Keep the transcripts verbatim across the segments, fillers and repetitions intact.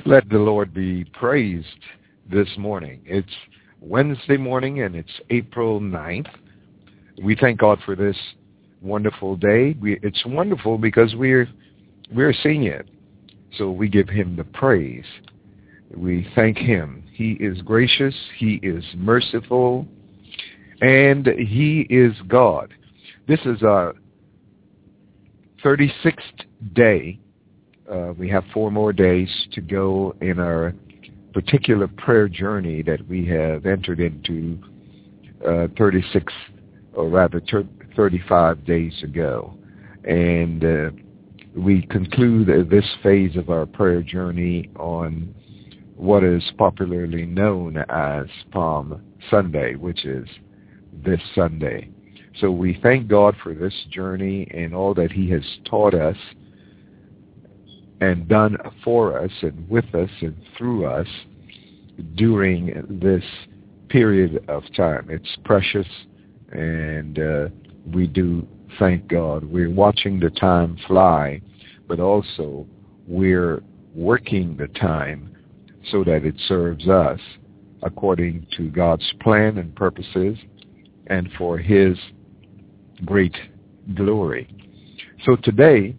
Let the Lord be praised this morning. It's Wednesday morning and it's April ninth. We thank God for this wonderful day. We, it's wonderful because we're we're seeing it. So we give him the praise. We thank him. He is gracious, he is merciful, and he is God. This is our thirty-sixth day. Uh, we have four more days to go in our particular prayer journey that we have entered into uh, thirty-six, or rather thirty-five days ago. And uh, we conclude this phase of our prayer journey on what is popularly known as Palm Sunday, which is this Sunday. So we thank God for this journey and all that he has taught us and done for us and with us and through us during this period of time. It's precious, and uh, we do thank God. We're watching the time fly, but also we're working the time so that it serves us according to God's plan and purposes and for his great glory. So today,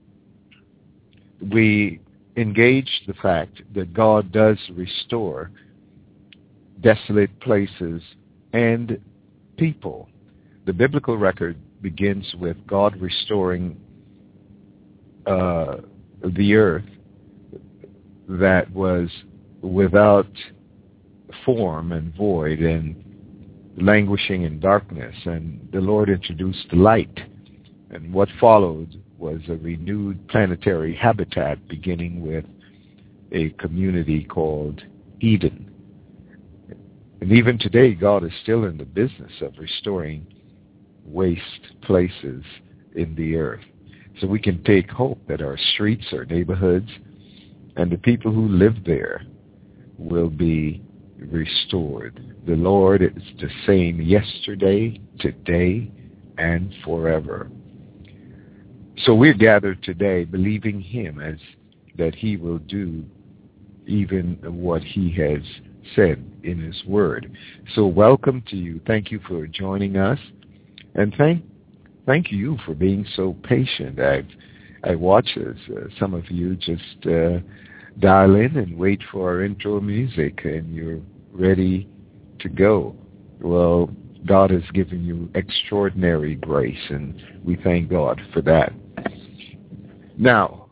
we engage the fact that God does restore desolate places and people. The biblical record begins with God restoring uh, the earth that was without form and void and languishing in darkness, and the Lord introduced light, and what followed was a renewed planetary habitat, beginning with a community called Eden. And even today, God is still in the business of restoring waste places in the earth. So we can take hope that our streets, our neighborhoods, and the people who live there will be restored. The Lord is the same yesterday, today, and forever. So we're gathered today believing him as that he will do even what he has said in his word. So welcome to you. Thank you for joining us. And thank thank you for being so patient. I've, I watch as uh, some of you just uh, dial in and wait for our intro music, and you're ready to go. Well, God has given you extraordinary grace, and we thank God for that. Now,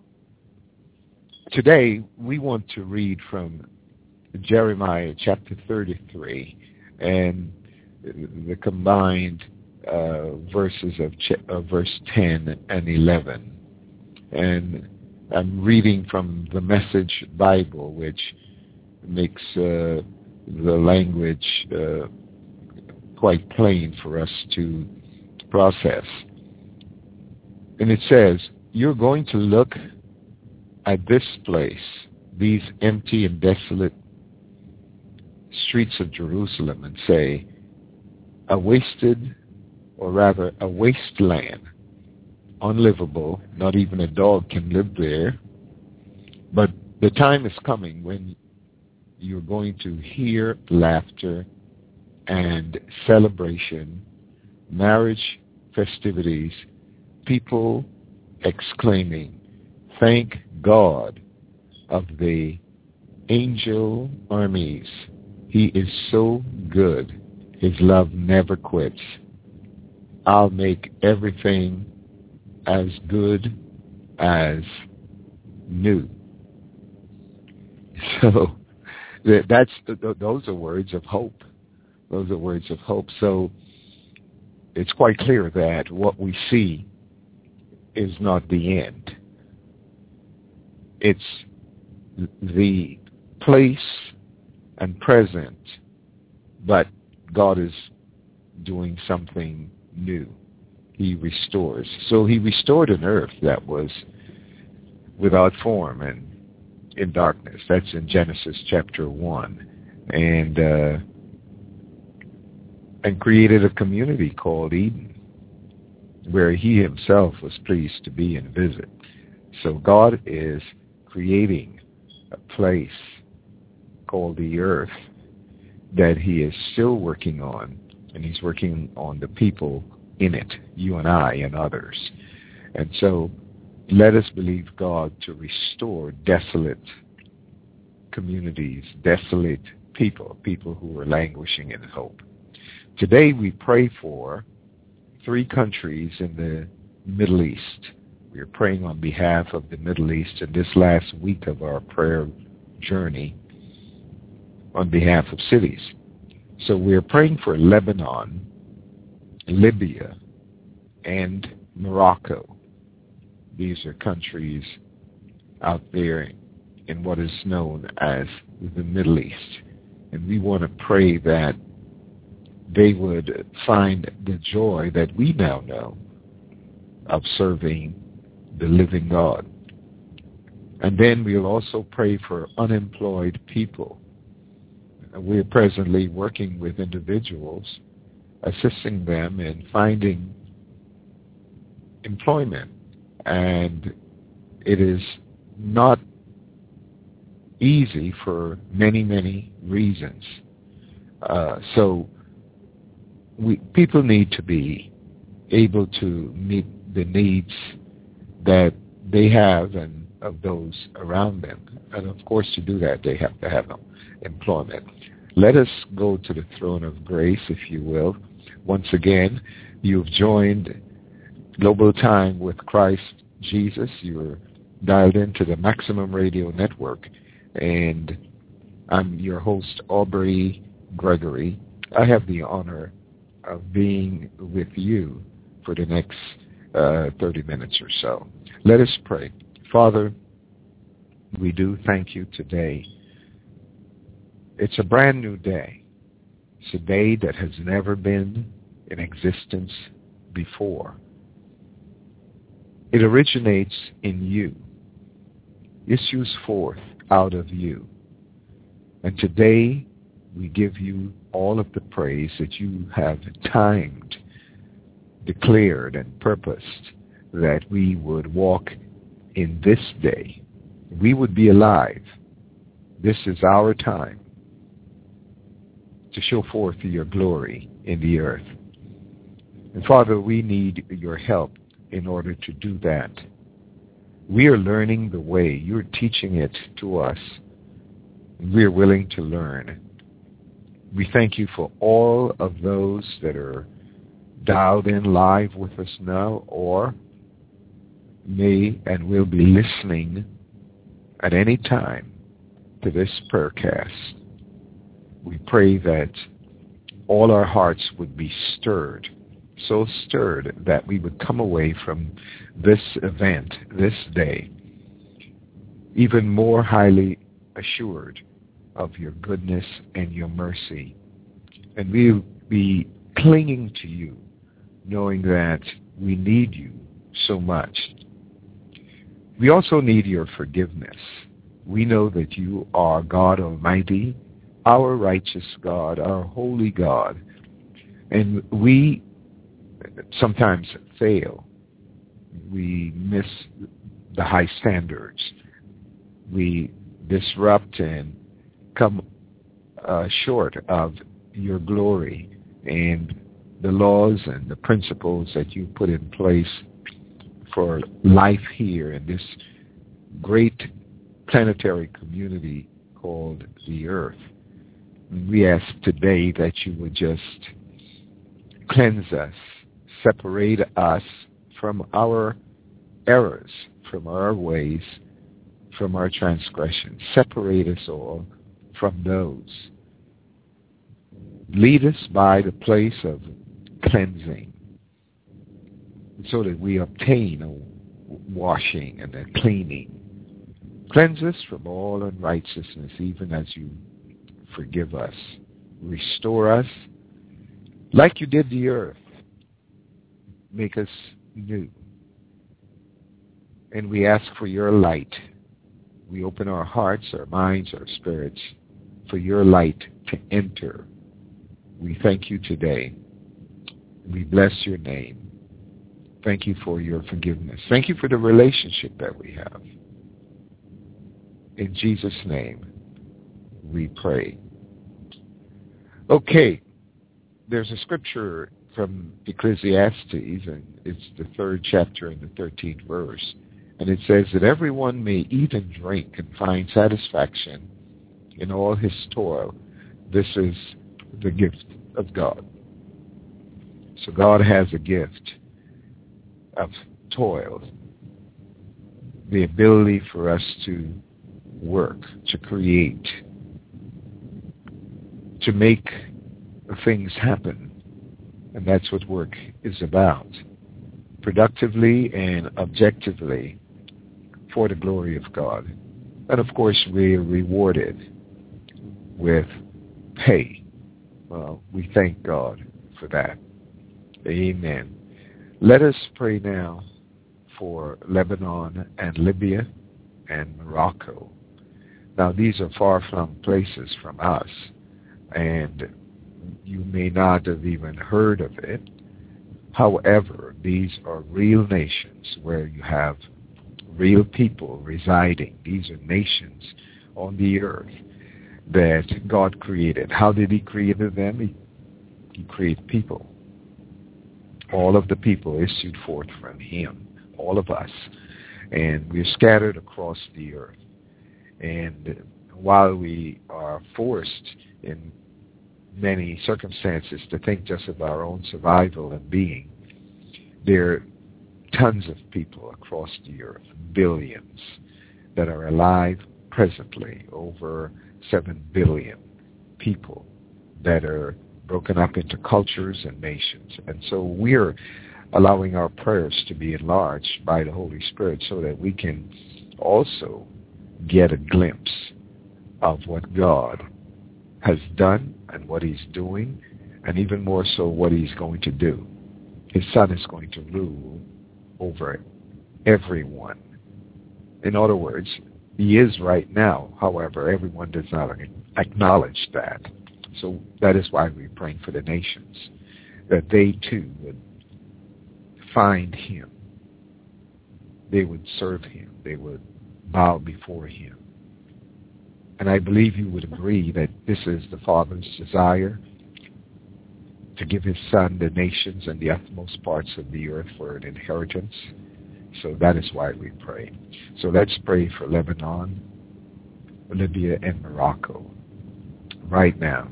today we want to read from Jeremiah chapter thirty-three and the combined uh, verses of, ch- of verse ten and eleven. And I'm reading from the Message Bible, which makes uh, the language uh, quite plain for us to process. And it says, you're going to look at this place, these empty and desolate streets of Jerusalem, and say, a wasted, or rather a wasteland, unlivable, not even a dog can live there. But the time is coming when you're going to hear laughter and celebration, marriage festivities, people exclaiming, thank God of the angel armies. He is so good. His love never quits. I'll make everything as good as new. So that's those are words of hope. Those are words of hope. So it's quite clear that what we see is not the end. It's the place and present, but God is doing something new. He restores. So he restored an earth that was without form and in darkness. That's in Genesis chapter one. And uh, and created a community called Eden, where he himself was pleased to be and visit. So God is creating a place called the earth that he is still working on, and he's working on the people in it, you and I and others. And so let us believe God to restore desolate communities, desolate people, people who are languishing in hope. Today we pray for three countries in the Middle East. We are praying on behalf of the Middle East in this last week of our prayer journey on behalf of cities. So we're praying for Lebanon, Libya, and Morocco. These are countries out there in what is known as the Middle East. And we want to pray that they would find the joy that we now know of serving the living God. And then we'll also pray for unemployed people. We're presently working with individuals, assisting them in finding employment. And it is not easy for many, many reasons. Uh, so we, people need to be able to meet the needs that they have and of those around them. And of course, to do that, they have to have employment. Let us go to the throne of grace, if you will. Once again, you've joined Global Time with Christ Jesus. You're dialed into the Maximum Radio Network, and I'm your host, Aubrey Gregory. I have the honor of being with you for the next uh, thirty minutes or so. Let us pray. Father, we do thank you today. It's a brand new day. It's a day that has never been in existence before. It originates in you, issues forth out of you. And today we give you all of the praise that you have timed, declared, and purposed that we would walk in this day. We would be alive. This is our time to show forth your glory in the earth. And Father, we need your help in order to do that. We are learning the way. You're teaching it to us. We're willing to learn. We thank you for all of those that are dialed in live with us now, or may and will be listening at any time to this prayercast. We pray that all our hearts would be stirred, so stirred that we would come away from this event, this day, even more highly assured of your goodness and your mercy. And we'll be clinging to you, knowing that we need you so much. We also need your forgiveness. We know that you are God Almighty, our righteous God, our holy God. And we sometimes fail. We miss the high standards. We disrupt and come uh, short of your glory and the laws and the principles that you put in place for life here in this great planetary community called the earth. We ask today that you would just cleanse us, separate us from our errors, from our ways, from our transgressions. Separate us all from those. Lead us by the place of cleansing so that we obtain a washing and a cleaning. Cleanse us from all unrighteousness, even as you forgive us. Restore us like you did the earth. Make us new. And we ask for your light. We open our hearts, our minds, our spirits for your light to enter. We thank you today. We bless your name. Thank you for your forgiveness. Thank you for the relationship that we have. In Jesus' name, we pray. Okay, there's a scripture from Ecclesiastes, and it's the third chapter and the thirteenth verse. And it says that everyone may eat and drink and find satisfaction in all his toil. This is the gift of God. So God has a gift of toil, the ability for us to work, to create, to make things happen. And that's what work is about, productively and objectively for the glory of God. And of course, we are rewarded with pay. Well, we thank God for that. Amen. Let us pray now for Lebanon and Libya and Morocco. Now, these are far-flung places from us, and you may not have even heard of it. However, these are real nations where you have real people residing. These are nations on the earth that God created. How did he create them? He, he created people. All of the people issued forth from him, all of us. And we're scattered across the earth. And while we are forced in many circumstances to think just of our own survival and being, there are tons of people across the earth, billions, that are alive presently, over seven billion people that are broken up into cultures and nations. And so we're allowing our prayers to be enlarged by the Holy Spirit so that we can also get a glimpse of what God has done and what he's doing, and even more so what he's going to do. His Son is going to rule over everyone. In other words, he is right now. However, everyone does not acknowledge that. So that is why we're praying for the nations, that they too would find him. They would serve him. They would bow before him. And I believe you would agree that this is the Father's desire, to give his Son the nations and the utmost parts of the earth for an inheritance. So that is why we pray. So let's pray for Lebanon, Libya, and Morocco. Right now,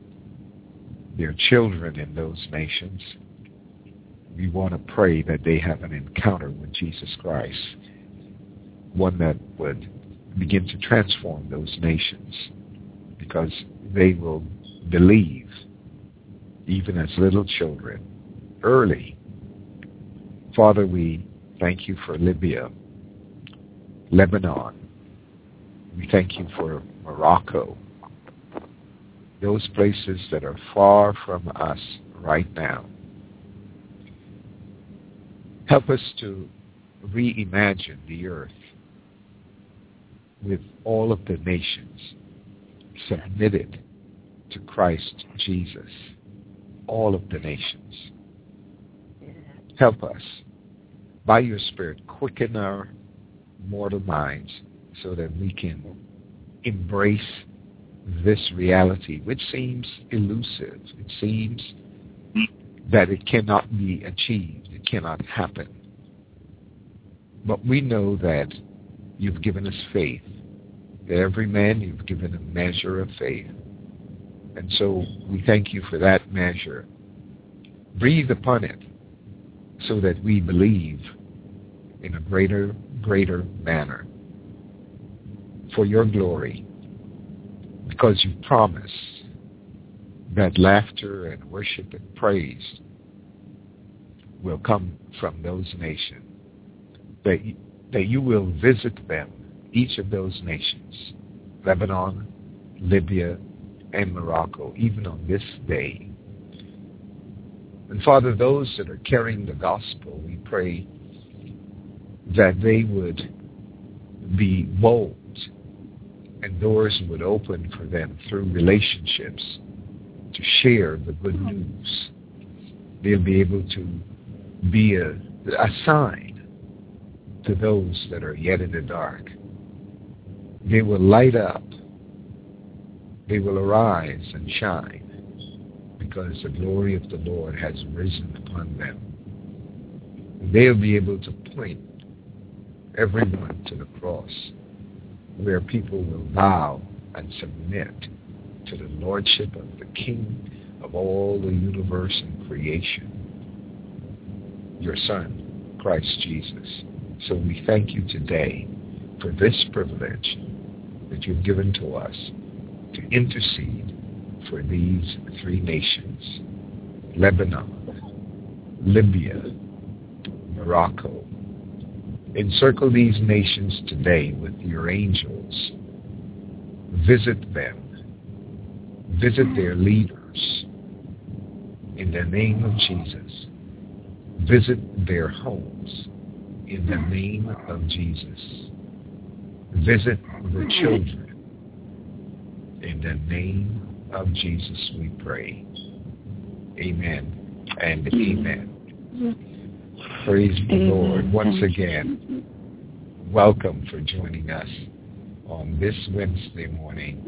there are children in those nations. We want to pray that they have an encounter with Jesus Christ, one that would begin to transform those nations, because they will believe, even as little children, early. Father, we thank you for Libya, Lebanon. We thank you for Morocco, those places that are far from us right now. Help us to reimagine the earth with all of the nations submitted to Christ Jesus, all of the nations. Help us, by your Spirit, quicken our mortal minds so that we can embrace this reality, which seems elusive. It seems that it cannot be achieved. It cannot happen. But we know that you've given us faith. To every man you've given a measure of faith. And so we thank you for that measure. Breathe upon it so that we believe in a greater, greater manner for your glory, because you promise that laughter and worship and praise will come from those nations, that you, that you will visit them, each of those nations, Lebanon, Libya, and Morocco, even on this day. And Father, those that are carrying the gospel, we pray that they would be bold and doors would open for them through relationships to share the good news. They'll be able to be a, a sign to those that are yet in the dark. they will light up. They will arise and shine because the glory of the Lord has risen upon them. They'll be able to point everyone to the cross where people will bow and submit to the lordship of the King of all the universe and creation, your Son, Christ Jesus. So we thank you today for this privilege that you've given to us to intercede for these three nations, Lebanon, Libya, Morocco. Encircle these nations today with your angels. Visit them. Visit their leaders in the name of Jesus. Visit their homes in the name of Jesus. Visit the children. In the name of Jesus we pray. Amen and amen. Praise the Lord. Once again, welcome for joining us on this Wednesday morning.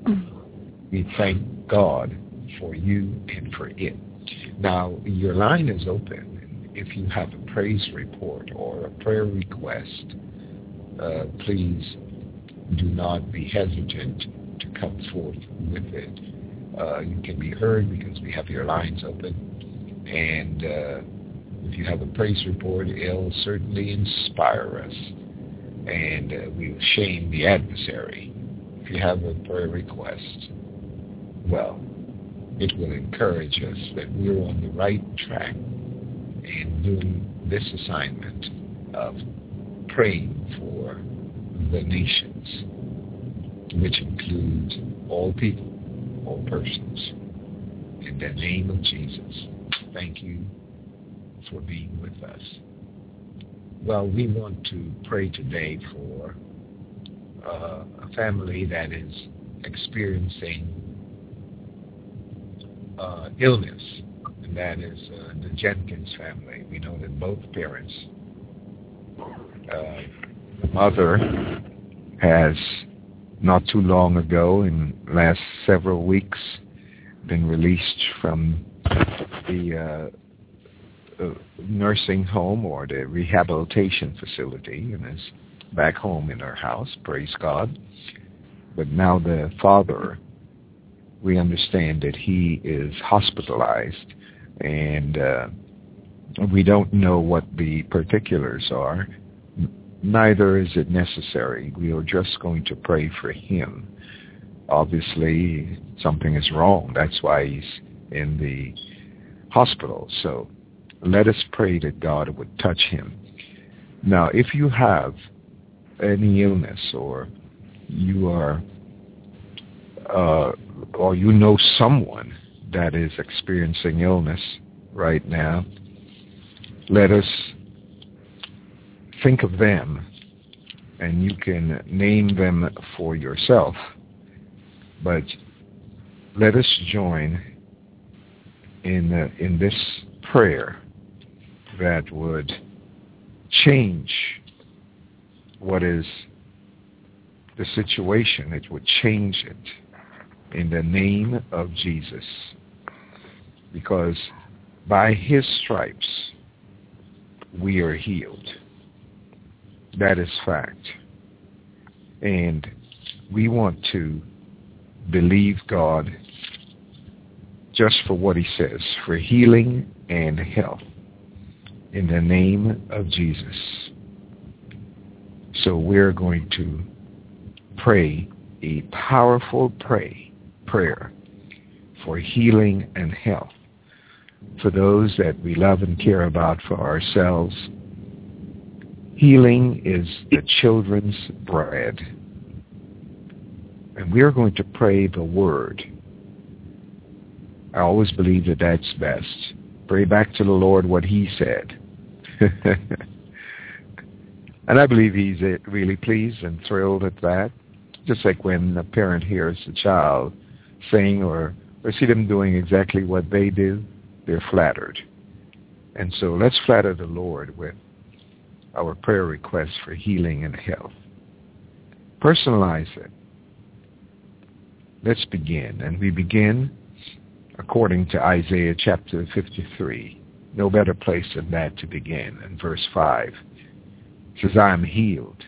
We thank God for you and for it. Now, your line is open. If you have a praise report or a prayer request, uh, please do not be hesitant to come forth with it. Uh, you can be heard because we have your lines open. And uh, if you have a praise report, it'll certainly inspire us. And uh, we will shame the adversary. If you have a prayer request, well, it will encourage us that we're on the right track in doing this assignment of praying for the nations, which includes all people, all persons. In the name of Jesus, thank you for being with us. Well, we want to pray today for uh, a family that is experiencing uh, illness, and that is uh, the Jenkins family. We know that both parents, uh, the mother has not too long ago, in the last several weeks, been released from the uh, uh, nursing home or the rehabilitation facility and is back home in her house, praise God. But now the father, we understand that he is hospitalized, and uh, we don't know what the particulars are. Neither is it necessary. We are just going to pray for him. Obviously, something is wrong. That's why he's in the hospital. So let us pray that God would touch him. Now, if you have any illness, or you are, uh, or you know someone that is experiencing illness right now, let us think of them, and you can name them for yourself. But let us join in uh, in this prayer that would change what is the situation. It would change it in the name of Jesus. Because by his stripes we are healed. That is fact. And we want to believe God just for what he says, for healing and health in the name of Jesus. So we're going to pray a powerful pray, prayer for healing and health for those that we love and care about, for ourselves. Healing is the children's bread. And we are going to pray the word. I always believe that that's best. Pray back to the Lord what he said. And I believe he's really pleased and thrilled at that. Just like when a parent hears a child sing or, or see them doing exactly what they do, they're flattered. And so let's flatter the Lord with our prayer requests for healing and health. Personalize it. Let's begin. And we begin according to Isaiah chapter fifty-three. No better place than that to begin. In verse five, it says, I am healed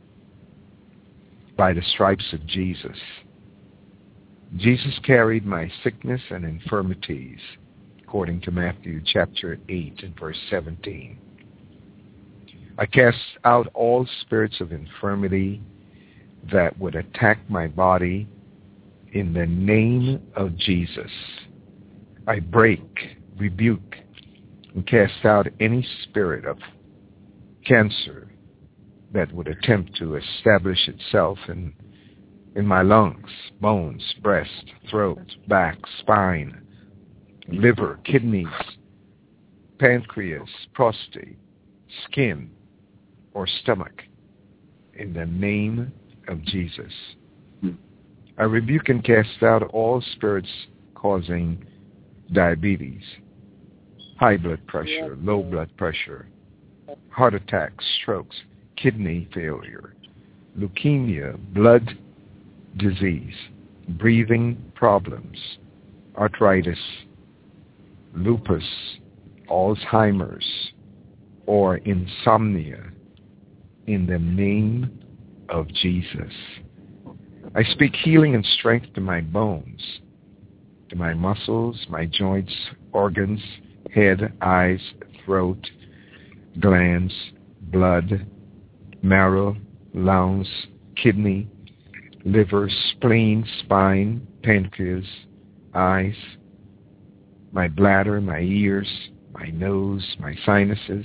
by the stripes of Jesus. Jesus carried my sickness and infirmities, according to Matthew chapter eight and verse seventeen. I cast out all spirits of infirmity that would attack my body in the name of Jesus. I break, rebuke, and cast out any spirit of cancer that would attempt to establish itself in, in my lungs, bones, breast, throat, back, spine, liver, kidneys, pancreas, prostate, skin, or stomach, in the name of Jesus. I rebuke and cast out all spirits causing diabetes, high blood pressure, low blood pressure, heart attacks, strokes, kidney failure, leukemia, blood disease, breathing problems, arthritis, lupus, Alzheimer's, or insomnia, in the name of Jesus. I speak healing and strength to my bones, to my muscles, my joints, organs, head, eyes, throat, glands, blood, marrow, lungs, kidney, liver, spleen, spine, pancreas, eyes, my bladder, my ears, my nose, my sinuses,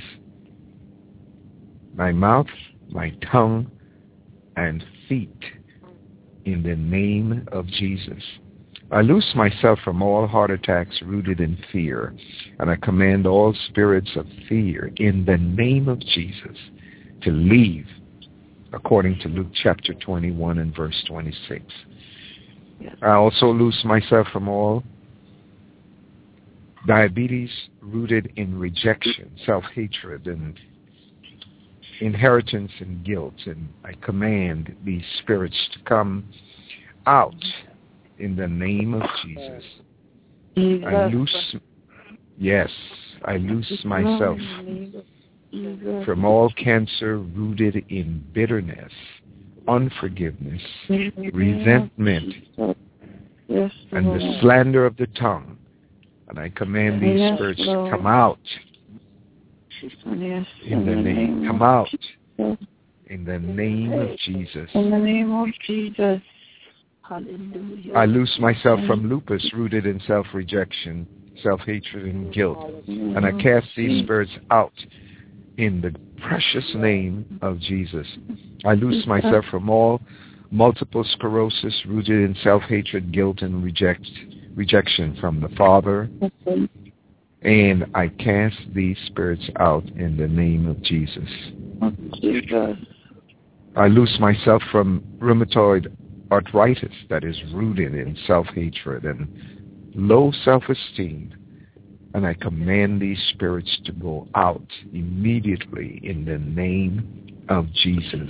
my mouth, my tongue, and feet, in the name of Jesus. I loose myself from all heart attacks rooted in fear, and I command all spirits of fear in the name of Jesus to leave, according to Luke chapter twenty-one and verse twenty-six. Yes. I also loose myself from all diabetes rooted in rejection, self-hatred, and inheritance and guilt, and I command these spirits to come out in the name of Jesus. Jesus. I loose, yes, I loose myself from all cancer rooted in bitterness, unforgiveness, resentment, and the slander of the tongue, and I command these spirits to come out. Yes, in the name, come out in the name of Jesus. In the name of Jesus. Hallelujah. I loose myself from lupus rooted in self-rejection, self-hatred, and guilt, and I cast these spirits out in the precious name of Jesus. I loose myself from all multiple sclerosis rooted in self-hatred, guilt, and reject, rejection from the Father. And I cast these spirits out in the name of Jesus. Jesus. I loose myself from rheumatoid arthritis that is rooted in self-hatred and low self-esteem. And I command these spirits to go out immediately in the name of Jesus.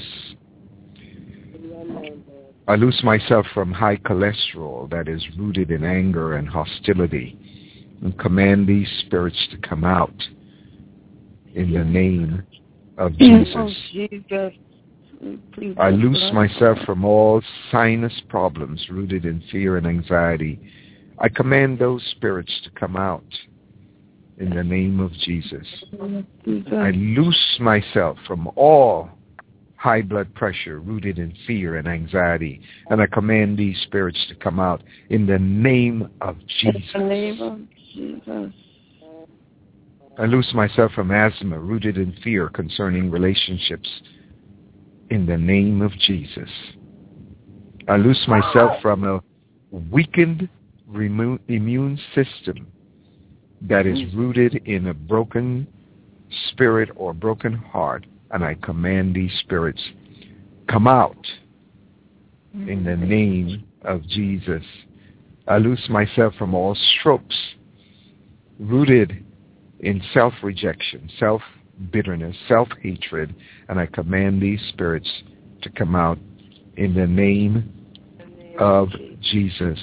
I loose myself from high cholesterol that is rooted in anger and hostility, and command these spirits to come out in the name of Jesus. Oh, Jesus. I loose myself from all sinus problems rooted in fear and anxiety. I command those spirits to come out in the name of Jesus. I loose myself from all high blood pressure rooted in fear and anxiety, and I command these spirits to come out in the name of Jesus. In the name of Jesus. I loose myself from asthma rooted in fear concerning relationships in the name of Jesus. I loose myself from a weakened immune system that is rooted in a broken spirit or broken heart, and I command these spirits, come out in the name of Jesus. I loose myself from all strokes rooted in self-rejection, self-bitterness, self-hatred, and I command these spirits to come out in the name of Jesus.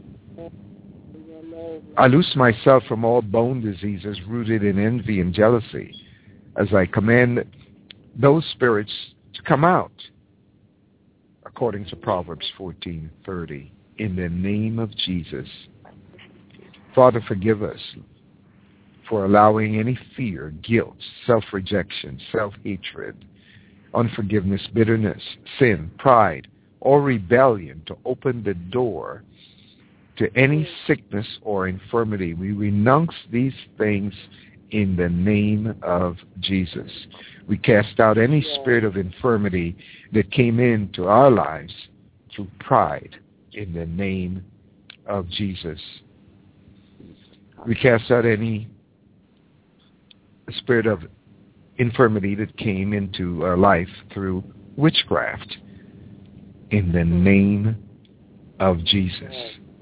I loose myself from all bone diseases rooted in envy and jealousy as I command those spirits to come out, according to Proverbs fourteen thirty, in the name of Jesus. Father, forgive us for allowing any fear, guilt, self-rejection, self-hatred, unforgiveness, bitterness, sin, pride, or rebellion to open the door to any sickness or infirmity. We renounce these things in the name of Jesus. We cast out any spirit of infirmity that came into our lives through pride in the name of Jesus. We cast out any spirit of infirmity that came into our life through witchcraft in the name of Jesus.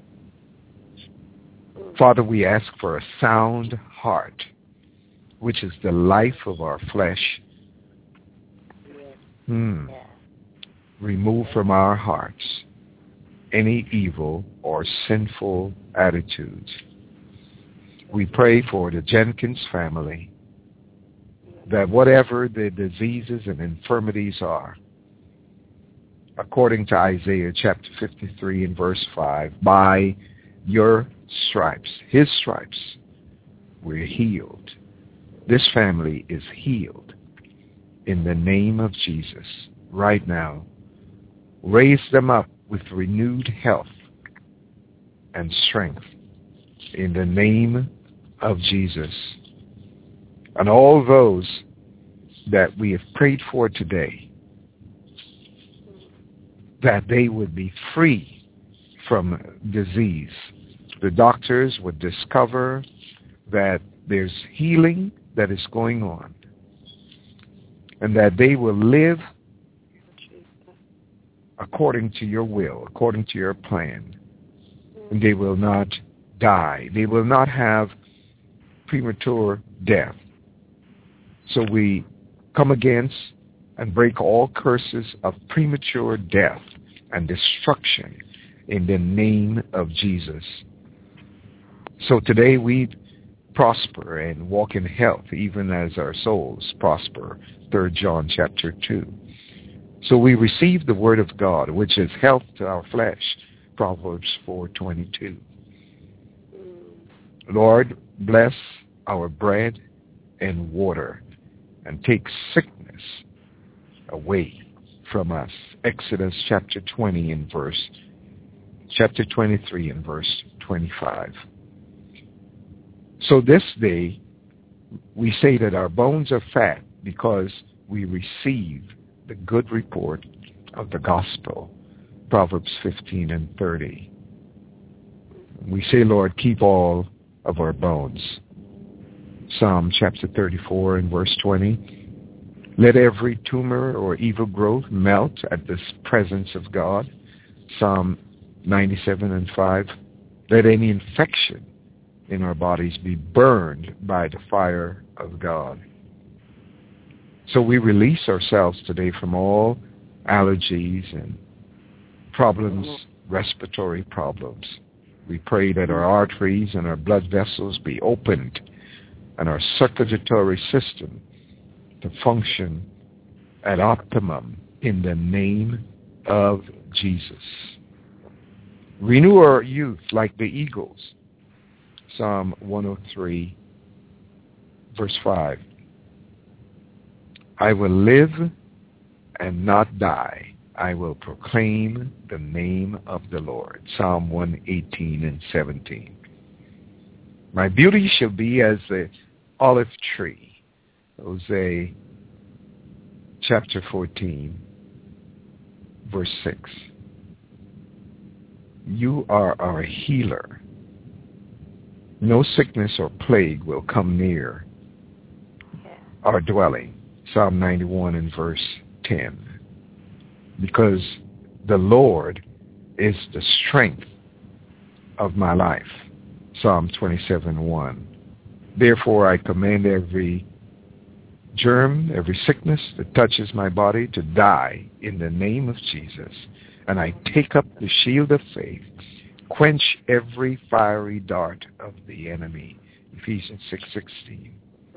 Father, we ask for a sound heart, which is the life of our flesh. Hmm. Remove from our hearts any evil or sinful attitudes. We pray for the Jenkins family, that whatever the diseases and infirmities are, according to Isaiah chapter fifty-three and verse five, by your stripes, his stripes, we're healed. This family is healed in the name of Jesus right now. Raise them up with renewed health and strength in the name of Jesus. And all those that we have prayed for today, that they would be free from disease. The doctors would discover that there's healing that is going on, and that they will live according to your will, according to your plan. And they will not die. They will not have premature death. So we come against and break all curses of premature death and destruction in the name of Jesus. So today we prosper and walk in health, even as our souls prosper. Third John chapter two. So we receive the word of God, which is health to our flesh. Proverbs four twenty-two. Lord, bless our bread and water and take sickness away from us. Exodus chapter twenty and verse chapter twenty-three and verse twenty-five. So this day we say that our bones are fat because we receive the good report of the gospel. Proverbs fifteen and thirty. We say, Lord, keep all of our bones. Psalm chapter thirty-four and verse twenty. Let every tumor or evil growth melt at the presence of God. Psalm ninety-seven and five. Let any infection in our bodies be burned by the fire of God. So we release ourselves today from all allergies and problems, respiratory problems. We pray that our arteries and our blood vessels be opened and our circulatory system to function at optimum in the name of Jesus. Renew our youth like the eagles. Psalm one oh three, verse five. I will live and not die. I will proclaim the name of the Lord. Psalm one eighteen and seventeen. My beauty shall be as the olive tree. Hosea chapter fourteen, verse six. You are our healer. No sickness or plague will come near our dwelling. Psalm ninety-one and verse ten. Because the Lord is the strength of my life. Psalm twenty-seven one. Therefore I command every germ, every sickness that touches my body to die in the name of Jesus. And I take up the shield of faith, quench every fiery dart of the enemy. Ephesians six sixteen.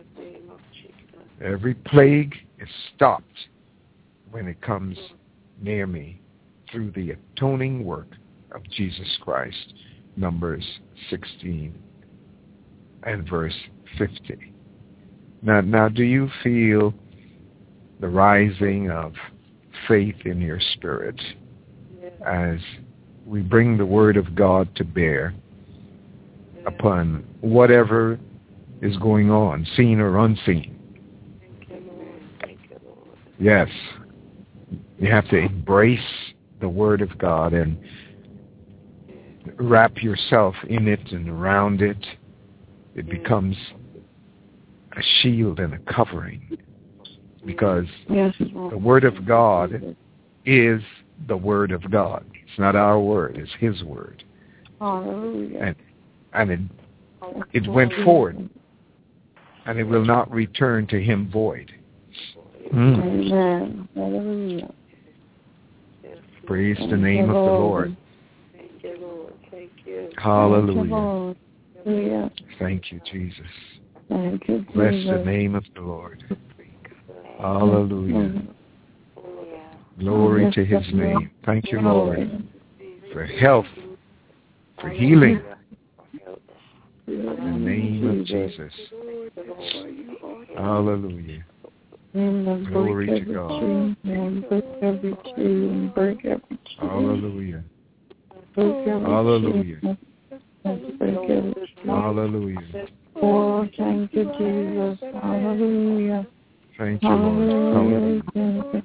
Every plague is stopped when it comes near me through the atoning work of Jesus Christ. Numbers sixteen and verse fifty. Now, now, do you feel the rising of faith in your spirit as we bring the Word of God to bear upon whatever is going on, seen or unseen? Yes. You have to embrace the Word of God and wrap yourself in it and around it. It becomes a shield and a covering, because yes, the Word of God is the Word of God. It's not our word, it's His Word. Hallelujah. And, and it, it went forward, and it will not return to Him void. Mm. Amen. Hallelujah. Praise the name of the Lord. Thank you, Lord. Thank you. Hallelujah. Hallelujah. Thank you, Jesus. Thank you, Bless Jesus. the name of the Lord. Hallelujah. Glory to His name. Thank you, Lord, for health, for healing. In the name of Jesus. Hallelujah. Glory to God. Break every tree and break every tree. Hallelujah. Break every Hallelujah. tree. Break every tree. Hallelujah. Oh, thank you, Jesus. Hallelujah. Thank you, Lord. Hallelujah.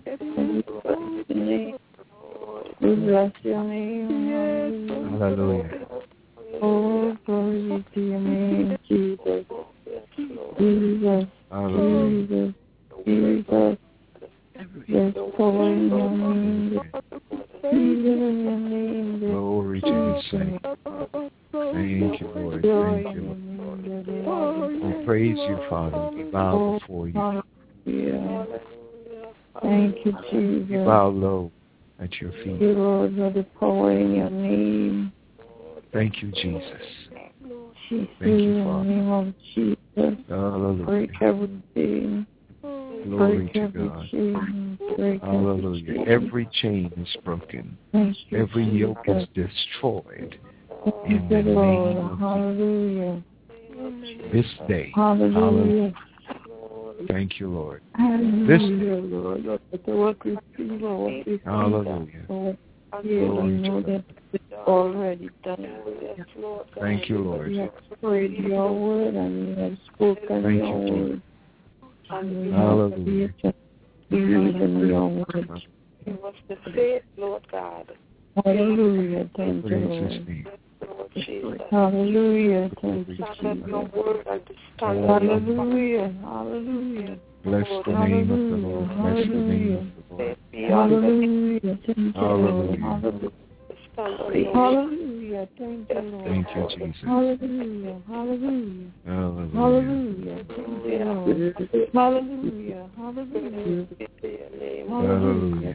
We bless your name. Hallelujah. Oh, glory to your name, Jesus. Jesus. Hallelujah. Jesus. Jesus. There's power in your name. Jesus in your name. Glory to His name. Thank you, Lord. Thank you, Lord. We praise you, Father. We bow before you. Yeah. Thank you, Jesus. We bow low at your feet. Thank you, Lord, for the power in your name. Thank you, Jesus. Jesus, Thank you, in Father. the name of Jesus. Hallelujah. Break everything. Glory Break to every God. chain. Break Hallelujah. Every chain is broken. Thank you, Every yoke is Jesus. destroyed. Thank In you, the Lord. name of Hallelujah. this day. Hallelujah. Thank you, Lord. Hallelujah, Lord. What we see, Lord, we see Hallelujah. that, Lord. Glory Yeah, we know to that it's already done. Thank you, Lord. We have prayed your word and we have spoken Thank your you, word. And we Hallelujah. have to believe in your word. Give us the faith, Lord God. Hallelujah. Thank you, Praise His Lord. name. Lord Jesus. Hallelujah. Thank you, Stand on your Jesus. word and to stand on your Hallelujah. Hallelujah. Bless the name of the Lord. Bless the name of the Lord. faith beyond the Hallelujah. Thank you, Lord. Hallelujah. stand on your word. Hallelujah. Thank you, Lord. Thank you, Jesus. Hallelujah. Hallelujah. Hallelujah. Hallelujah. Thank you, Lord. Hallelujah. Hallelujah. Hallelujah.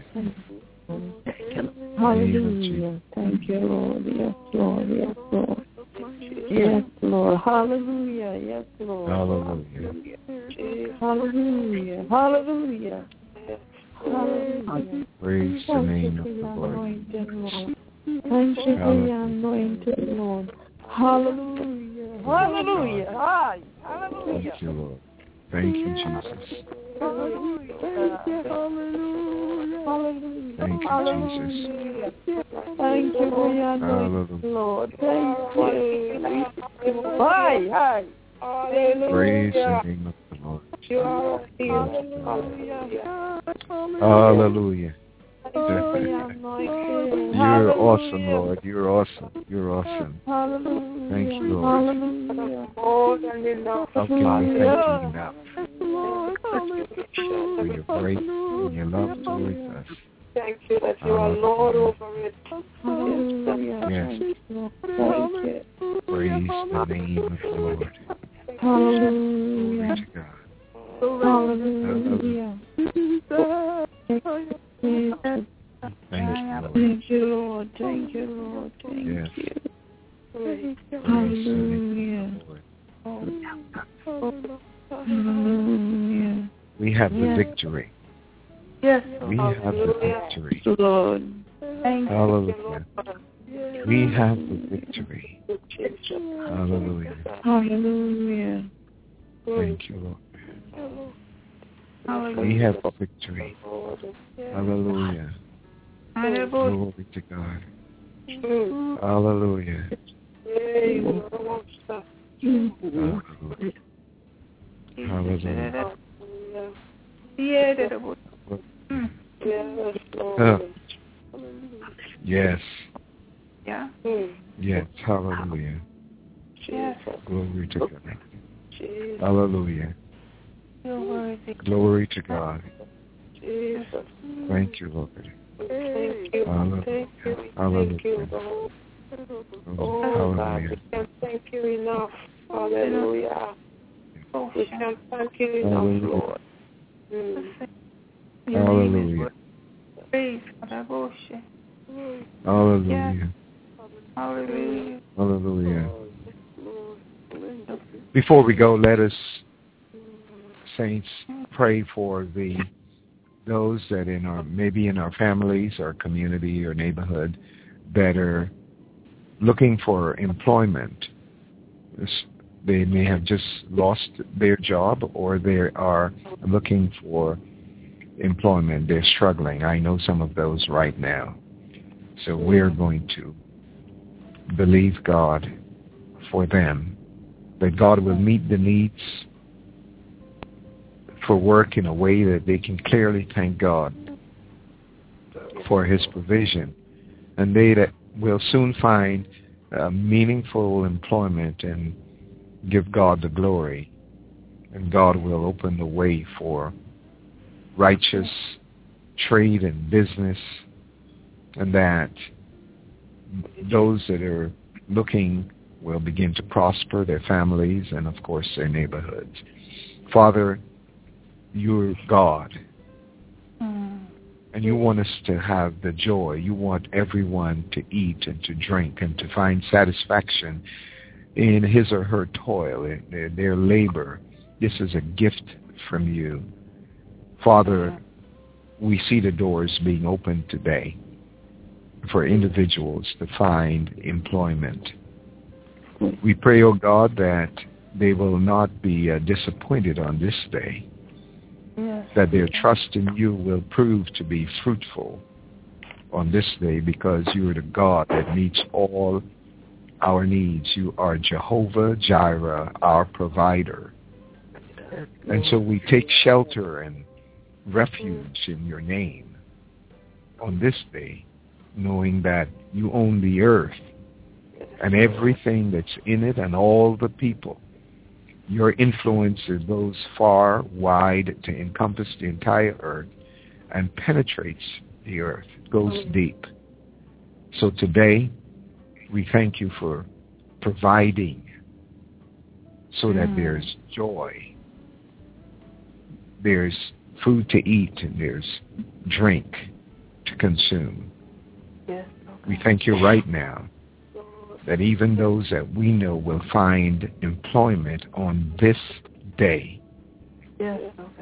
Hallelujah. Thank you, Lord. Yes, Lord. Yes, Lord. Yes, Lord. Hallelujah. Yes, Lord. Hallelujah. Hallelujah. Hallelujah. Hallelujah. Praise the name of the Lord. Thank you for your anointed, Lord. Hallelujah. Hallelujah. Hi. Hallelujah. Thank you, Lord. Thank you, Jesus. Hallelujah. Thank you. Hallelujah. Hallelujah. Thank you, Jesus. Thank you for your anointed, Hallelujah. Lord. Thank you. Hi. Hi. Hallelujah. Praise the name of the Lord. Hallelujah. Hallelujah. Hallelujah. You're awesome, Lord. You're awesome. You're awesome. Hallelujah. Thank you, Lord. Hallelujah. How can we thank you enough for your grace and your love towards us? Thank you that you are Lord over it. Hallelujah. Yes. Thank you. Praise the name of the Lord. Hallelujah. Glory to God. Hallelujah. have the Yes. victory. Yes. We have the victory. Lord. Thank you. Hallelujah. We have the victory. Hallelujah. Hallelujah. Thank you, Lord. Hallelujah. We have the victory. Hallelujah. Hallelujah. Glory to God. Hallelujah. Hallelujah. Hallelujah. Uh, yes. Yeah. Yes. Hallelujah. Yes. Glory to God. Hallelujah. You're worthy. Glory to God. Jesus. Thank you, Lord. Thank you. Hallelujah. Thank you. Hallelujah. Thank you, Lord. Oh, Oh, God, hallelujah. we can't thank you enough. Hallelujah. We can't thank you enough, Hallelujah. Lord. Mm. Hallelujah. Praise God. Hallelujah. Hallelujah. Hallelujah. Before we go, let us, saints, pray for the those that in our maybe in our families, our community, or neighborhood that are looking for employment. They may have just lost their job, or they are looking for employment. They're struggling. I know some of those right now. So we're going to believe God for them, that God will meet the needs for work in a way that they can clearly thank God for his provision. And they that will soon find uh, meaningful employment and give God the glory. And God will open the way for righteous trade and business, and that those that are looking will begin to prosper, their families, and of course their neighborhoods. Father, you're God, Mm. and you want us to have the joy. You want everyone to eat and to drink and to find satisfaction in his or her toil, in their, their labor. This is a gift from you. Father, we see the doors being opened today for individuals to find employment. We pray, O God, that they will not be uh, disappointed on this day, Yes. that their trust in you will prove to be fruitful on this day, because you are the God that meets all our needs. You are Jehovah Jireh, our provider. And so we take shelter and refuge in your name on this day, knowing that you own the earth and everything that's in it and all the people. Your influence goes far, wide, to encompass the entire earth and penetrates the earth, goes deep. So today, we thank you for providing so that Mm. there's joy, there's food to eat, and there's drink to consume. Yes. We thank you right now that even those that we know will find employment on this day. Yes.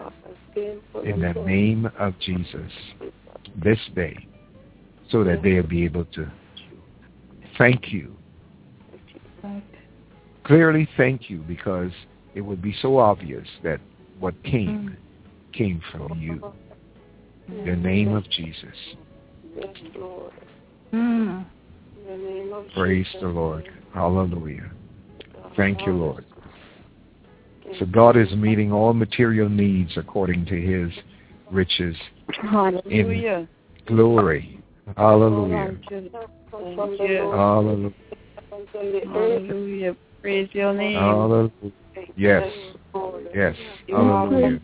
In the name of Jesus, this day, so that they'll be able to thank you. Right. Clearly thank you, because it would be so obvious that what came Mm. came from you. In the name of Jesus. Yes, Lord. Mm. In the name of Praise Jesus. the Lord. Hallelujah. Thank you, Lord. So God is meeting all material needs according to his riches Hallelujah. glory. Hallelujah. Hallelujah. Hallelujah. Hallelujah. Praise your name. Hallelujah. Yes. Yes. Hallelujah.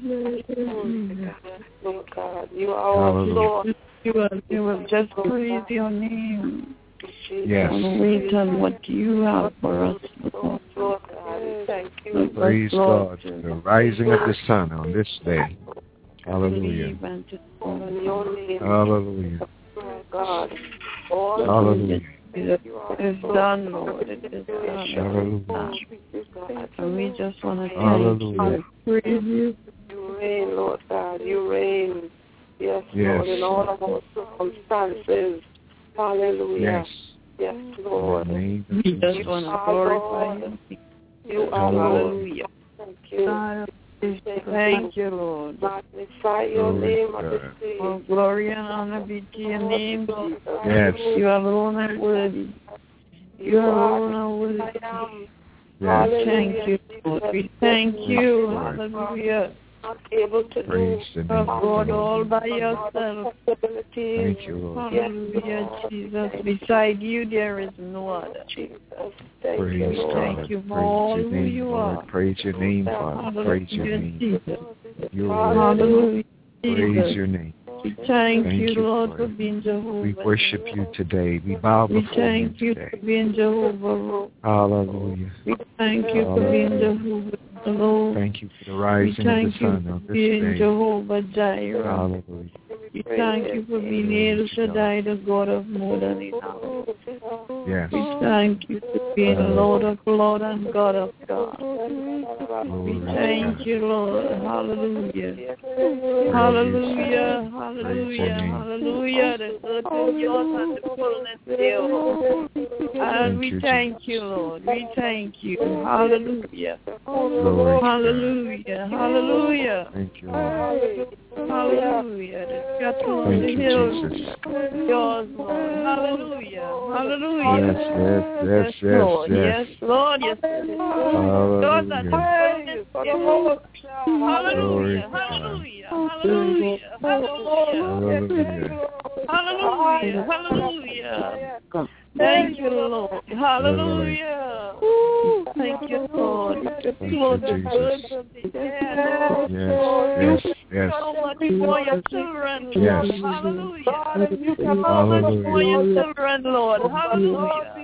Lord God, you are our Hallelujah. Lord. You will, you will just praise your name. Yes. And wait on what you have for us. Lord God, we thank you. Praise God. The rising of the sun on this day. Hallelujah. Believe and to On your name, Hallelujah. my God. All Hallelujah. It is done, Lord. It is done. Hallelujah. And we just want to thank Hallelujah. you. Praise you. You reign, Lord God. You reign. Yes, Yes. Lord, in all of our circumstances. Hallelujah. Yes. Yes, Lord. In the name of We Jesus. just want to glorify you. You are Lord. Hallelujah. Thank you. Thank you, Lord. Magnify your Glory name to on this God. day. Oh, glory and honor be to your name, Jesus. Yes. You alone are worthy. You alone are worthy. I am. Yes. Thank you, Lord. We thank you. Lord. Hallelujah. Not able to Praise do the name Oh, of God, the all Lord. by yourself. possibilities. Thank you, Lord. Hallelujah, Jesus. Beside you, there is no other. Jesus. Thank Praise you, Lord. God. Thank you for Praise all your who name, you Lord. are. Praise your name, Father. Praise your Hallelujah, name. Jesus. You're worthy. Hallelujah, Praise Jesus. your name. We thank, Thank you, you, Lord, Lord. for being Jehovah. We worship you today. We bow We before you thank you today. for being Jehovah. Hallelujah. We thank you for being Jehovah. Lord. Thank you for the We rising of the thank you sun on for this being day. Jehovah Jireh. Hallelujah. We thank you for being El Shaddai, the God of more than enough. Yes. We thank you for being Lord of Lord and God of God. We Glory thank to you, Lord. Hallelujah. God. Hallelujah. Praise Hallelujah. your name. Hallelujah. The earth is yours and the fullness thereof. And Thank we you, thank Jesus. you, Lord. We thank you. Hallelujah. Glory to Hallelujah. Hallelujah. Thank you, Lord. Hallelujah. The cattle on Thank the you, hills. Jesus. Yours, Lord. Hallelujah. Hallelujah. Yes, yes, yes, yes, Lord. yes. Yes, Lord. Yes, Lord. Yours and the Hallelujah. fullness thereof. Glory Hallelujah. to God. Hallelujah. Hallelujah. Hallelujah. Hallelujah. Hallelujah. Hallelujah. Thank you, Lord. Hallelujah. Thank you, Lord. Thank you, Lord, the Jesus. birds of the air, Lord. Yes, yes, yes. So much for your children, Yes. Lord. Hallelujah. You So much for Hallelujah. your children, Lord. Hallelujah.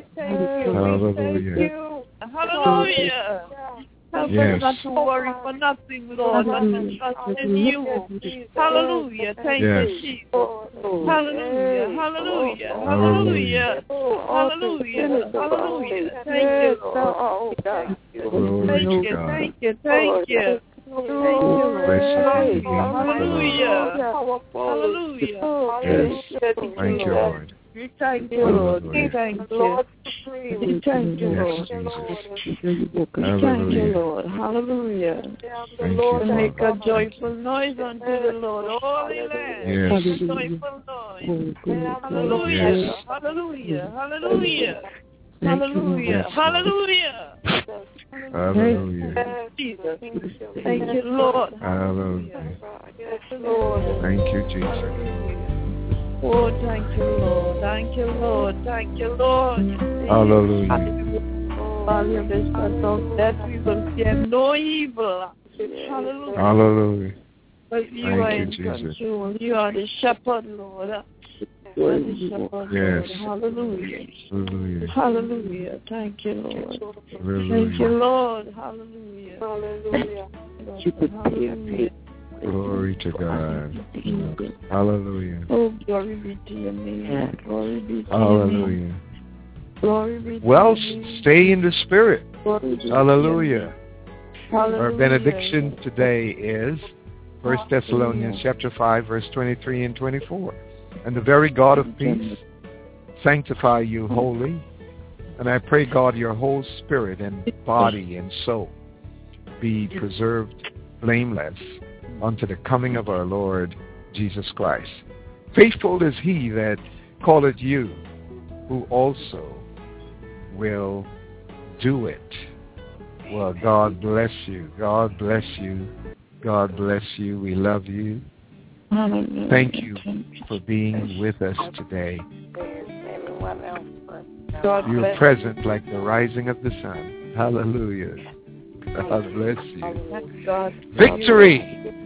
Hallelujah. Hallelujah. Help Yes. us not to worry for nothing, Lord, but to trust in you. Hallelujah. Thank Yes. you, Jesus. Hallelujah. Hallelujah. Hallelujah. Hallelujah. Hallelujah. Thank you, Lord. Glory Thank to you. God. Thank you. Thank you. Blessed be the name of the Lord. Hallelujah. Hallelujah. Yes. Thank you, Lord. We thank you, Lord. We thank you. We thank you, Yes, Lord. Jesus. We thank you, Hallelujah. Lord. Hallelujah. Thank you, And make a Father. joyful noise unto the Lord. Holy land. Yes. Make a joyful noise. Hallelujah. Yes. Hallelujah. Hallelujah. Yes, Hallelujah. Hallelujah. Hallelujah. Jesus. Thank you, Lord. Hallelujah. Yes, Lord. Thank you, Jesus. Oh, thank you, Lord. Thank you, Lord. Thank you, Lord. Hallelujah. Hallelujah. Of that we will fear no evil. Hallelujah. Hallelujah. But you Thank are you, in Jesus. control. You are the shepherd, Lord. You are the shepherd, Yes. Lord. Hallelujah. Hallelujah. Hallelujah. Thank you, Lord. Thank you, Hallelujah. Lord. Hallelujah. Hallelujah. Hallelujah. Glory to God. Hallelujah. Oh, glory be to your name. Glory be to your name. Hallelujah. Glory be to Well, your name. stay in the Spirit. Glory be to your Hallelujah. name. Hallelujah. Our benediction today is First Thessalonians chapter five, verse twenty-three and twenty-four. And the very God of peace sanctify you wholly. And I pray, God, your whole spirit and body and soul be preserved blameless unto the coming of our Lord Jesus Christ. Faithful is he that calleth you, who also will do it. Well, God bless you. God bless you. God bless you. We love you. Thank you for being with us today. You're present like the rising of the sun. Hallelujah. God bless you. Victory.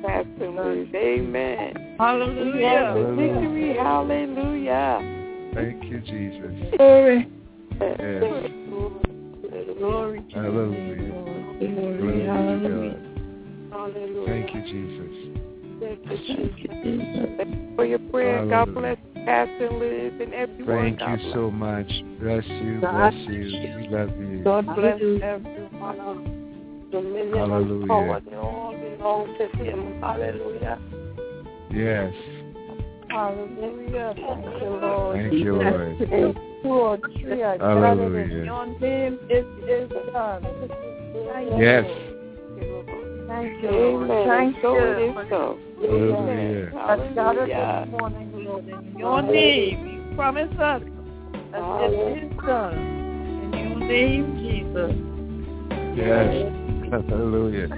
Amen. Hallelujah. Victory. Hallelujah. Thank you, Jesus. Glory. Yes. Glory to Hallelujah. you, Lord. Glory. Glory Hallelujah. to God. Thank you, Jesus. Thank you, Jesus. For your prayer. God bless Pastor Liz and everyone. Thank you so much. Bless you. Bless you. We love you. God bless everyone. Dominion and power. They all belongs to him. Hallelujah. Yes. Hallelujah. Thank you, Lord. Thank you, Lord. Two or three are gathered in your name, it is done. Yes. Thank you, Lord. Thank you. So it is so. Hallelujah. Let's gather this morning, Lord, in your name. You promise us that it is done. In your name, Jesus. Yes. Hallelujah.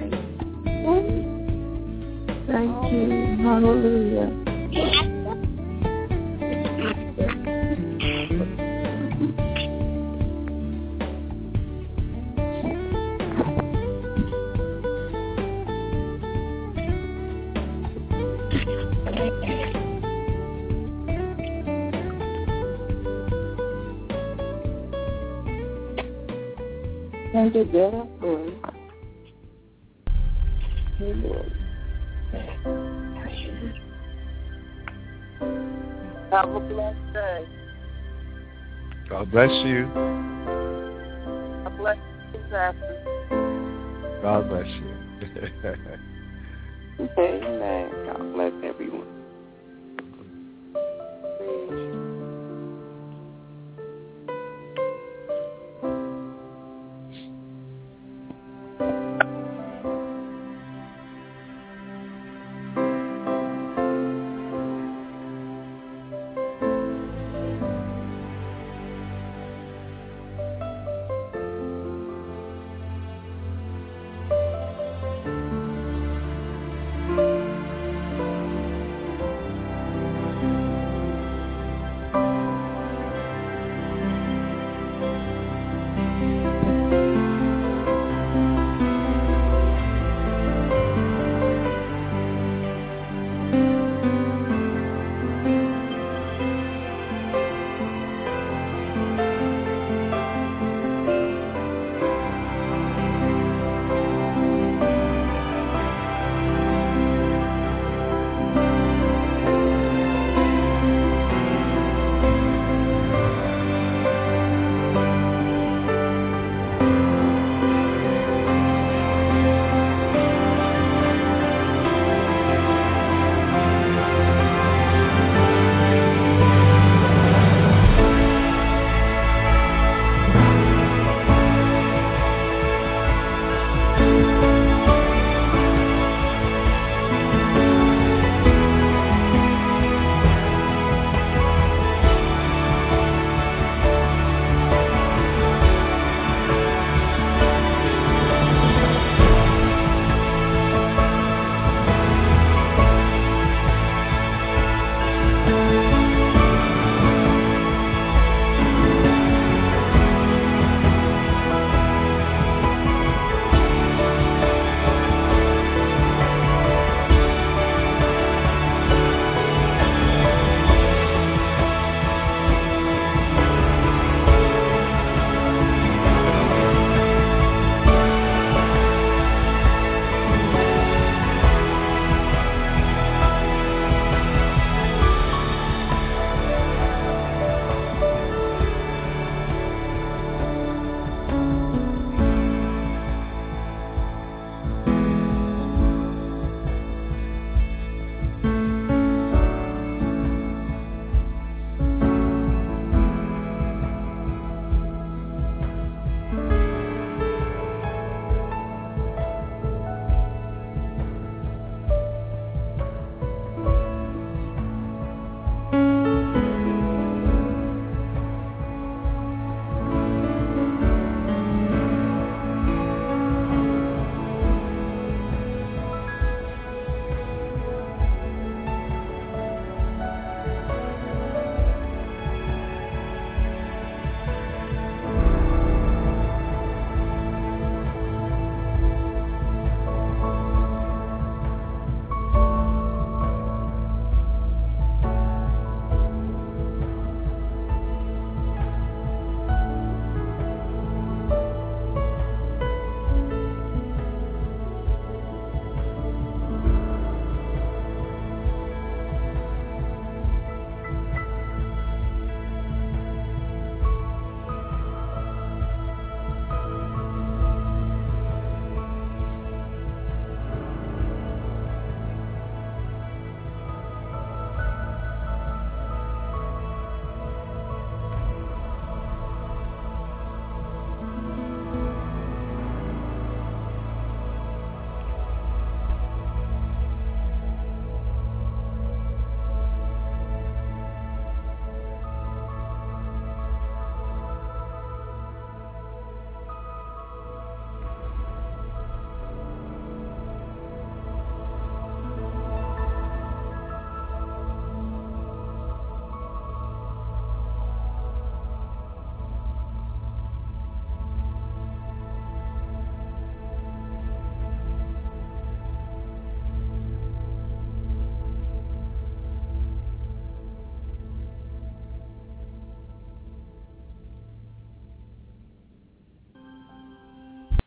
Thank you. Hallelujah. Thank you, God. Have a blessed day. God bless you. God bless you, Pastor. God bless you. Amen. God bless everyone.